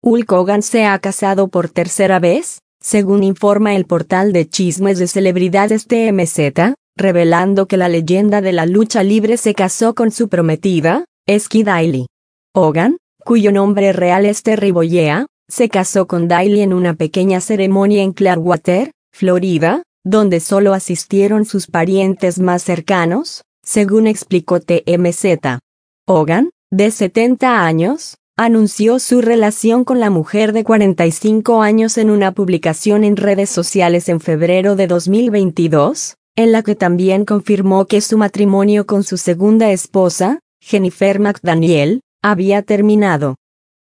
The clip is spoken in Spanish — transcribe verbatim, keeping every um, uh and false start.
Hulk Hogan se ha casado por tercera vez, según informa el portal de chismes de celebridades T M Z, revelando que la leyenda de la lucha libre se casó con su prometida, Skye Daly. Hogan, cuyo nombre real es Terry Bollea, se casó con Daly en una pequeña ceremonia en Clearwater, Florida, donde solo asistieron sus parientes más cercanos, según explicó T M Z. Hogan, de setenta años, anunció su relación con la mujer de cuarenta y cinco años en una publicación en redes sociales en febrero de dos mil veintidós, en la que también confirmó que su matrimonio con su segunda esposa, Jennifer McDaniel, había terminado.